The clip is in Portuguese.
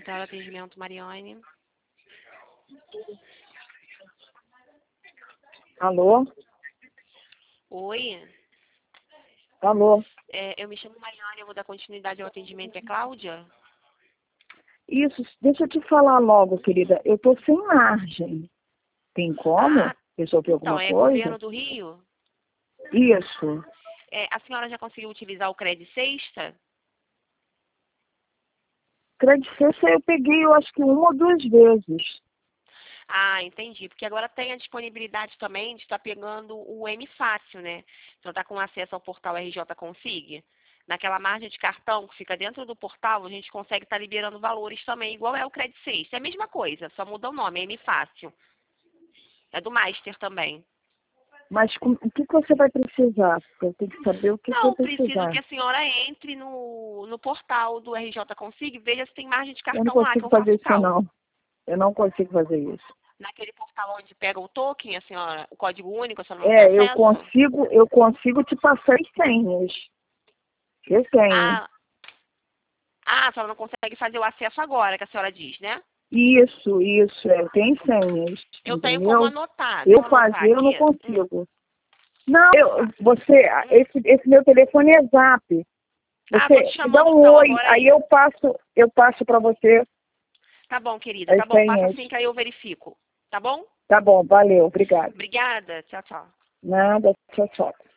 Central de Atendimento, Mariane. Alô? Oi, Alô? eu me chamo Mariane, eu vou dar continuidade ao atendimento. É Cláudia? Isso, deixa eu te falar logo, querida. Eu tô sem margem. Tem como Ah, resolver então, alguma é coisa? Governo do Rio? Isso. A senhora já conseguiu utilizar o Crédito Sexta? Crédito Sexta eu peguei, eu acho que uma ou duas vezes. Ah, entendi. Porque agora tem a disponibilidade também de estar pegando o M Fácil, né? Então está com acesso ao portal RJ Config. Naquela margem de cartão que fica dentro do portal, a gente consegue estar liberando valores também, igual é o Crédito Sexta. É a mesma coisa, só muda o nome, é M Fácil. É do Master também. Mas o que você vai precisar? Eu tenho que saber o que eu vou Não, preciso precisar. que a senhora entre no portal do RJ Config e veja se tem margem de Eu não cartão lá, que consigo eu fazer faço isso, cálculo. não. Eu não consigo fazer isso. Naquele portal onde pega o token, a senhora, o código único, a senhora não tem Eu acesso? consigo te passar as senhas. Eu tenho. Ah, a senhora não consegue fazer o acesso agora, que a senhora diz, né? Isso, eu tenho senhas, Eu tenho como entendeu? anotar. Eu Vamos anotar fazer, eu não aqui? consigo. Não, Fácil. esse meu telefone é Zap. Ah, tô Você te me dá chamando um então oi, agora aí aí. eu passo para você Tá bom, querida, as tá bom. Passa senhas. assim que aí eu verifico. Tá bom? Tá bom, valeu, obrigado. Obrigada. Tchau, tchau. Nada, tchau, tchau.